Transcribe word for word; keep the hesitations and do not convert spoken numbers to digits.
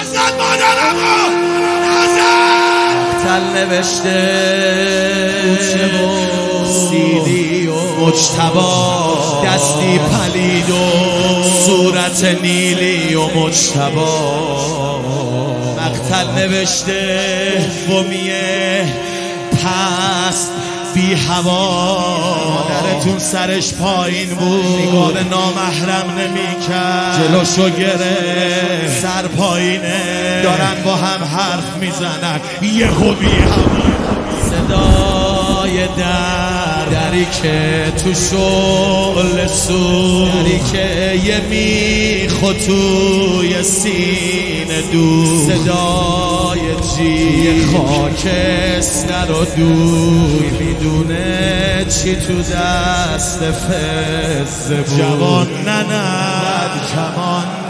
نزد مادرمو نزد مقتل نوشته سیلی و مجتبا، دستی پلید و صورت نیلی و مجتبا. مقتل نوشته دومیه پس بی هوا، مادرتون سرش پایین بود، نگاه به نامحرم نمی کرد، جلوشو گرفت سر پایینه، دارن با هم حرف میزنن، یهو بی هوا صدای در، دری که تو شعله سوز، دری که یه میخو توی سینه دوز، صدای جیغ خاکستر و دوی، میدونه چی تو دست فزه بود، جوان ننه کمان